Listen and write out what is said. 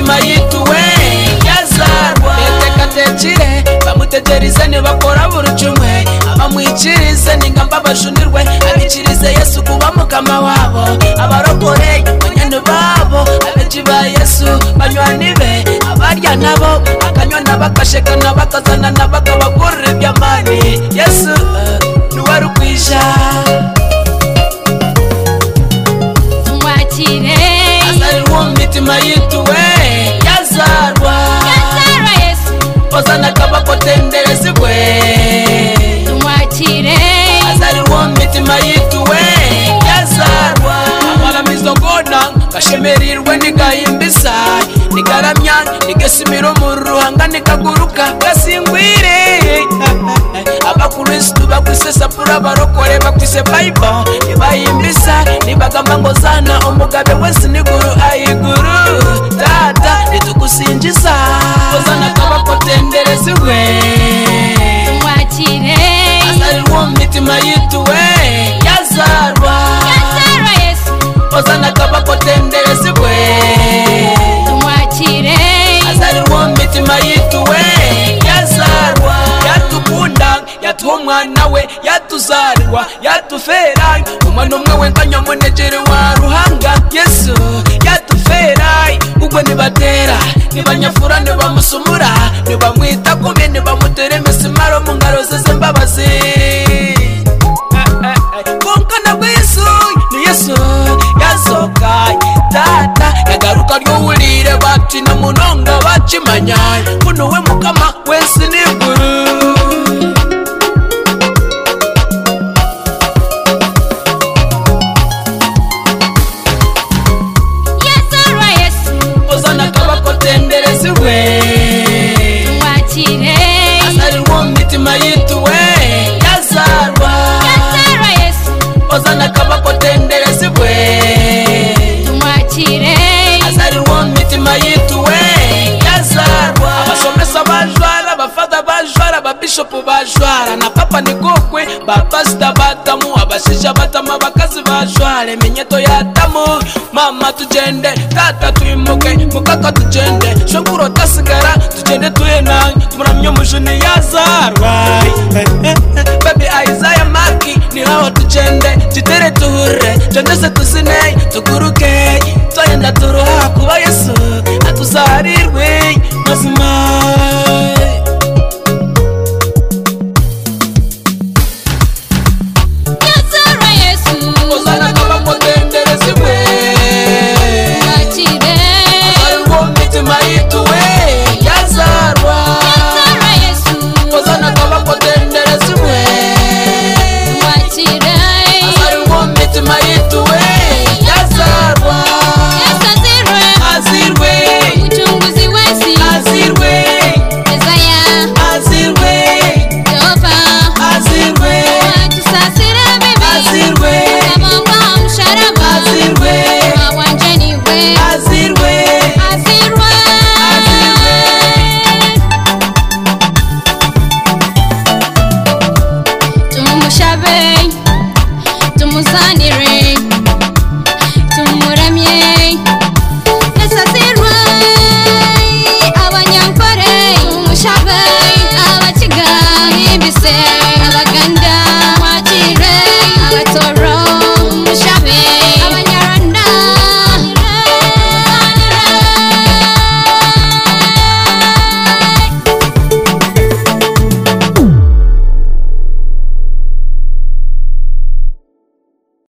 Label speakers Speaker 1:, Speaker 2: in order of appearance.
Speaker 1: mitima yituwe yazarwa betekatekire bamutegereze nibakora burucumwe abamwikirize ningamba bashunirwe abikirize Yesu kuba mukama wabo abarokore banyane babo abeji ba Yesu banywani be abarya nabo akanywa nabakasheka nabakazana nabakabagurira ibyamani Yesu nuwarukwisha
Speaker 2: tumwakire
Speaker 1: azarwa mitima yituwe yazarwa
Speaker 2: Yesu
Speaker 1: ozana kabako tenderezibwe
Speaker 2: tumwakire
Speaker 1: azarwa mitima yituwe yazarwa abaramizogona kashemerirwe nigahimbisa nigaramya nigesimiro mu ruhanga nikaguruka gasingwire abakristu bakwisesa pura barokore bakwise Bible nibahimbisa nibagamba ngo zana umugabe wese niguru ayiguru tata nitukusinjiza ozana kabako tenderezibwe
Speaker 2: tumwakire
Speaker 1: azarwa mitima yituwe yazarwa
Speaker 2: Yesu
Speaker 1: ozana kabako tenderezibwe
Speaker 2: tumwakire
Speaker 1: azarwa mitima yituwe yazarwa yatukunda yatuha umwana we yatuzarwa yatufera umwana umwe wenganya munegere wa ruhanga Yesu yatufera ugwe nibatera nibanyafura nibamusumura nibamwita kubi nibamutere misimaro mu ngaro ze z'imbabazi konkana bwa Yesu ni Yesu yazoka tata yagaruka ry'uwurire bati na munonga bakimanya kuno we mukama wese n'iguru ozana kabako tenderezibwe
Speaker 2: tumwakire
Speaker 1: azarwa mitima yituwe yazarwa
Speaker 2: Yesu
Speaker 1: ozana kabako tenderezibwe
Speaker 2: tumwakire
Speaker 1: azarwa mitima yituwe yazarwa abasomesa bajwara abafada bajwara ababishopu bajwara na papa nigokwe bapasita batamu abashisha batama bakazi bajware minyeto yatamu mama tugende tata tuimuke mukaka tugende shokuro tasigara tugende tuyenang tumuramye umujuni yazarwa baby Isaiah Maki ni haho tugende tutere tuhure jondese tuzine tuguruke toyenda turu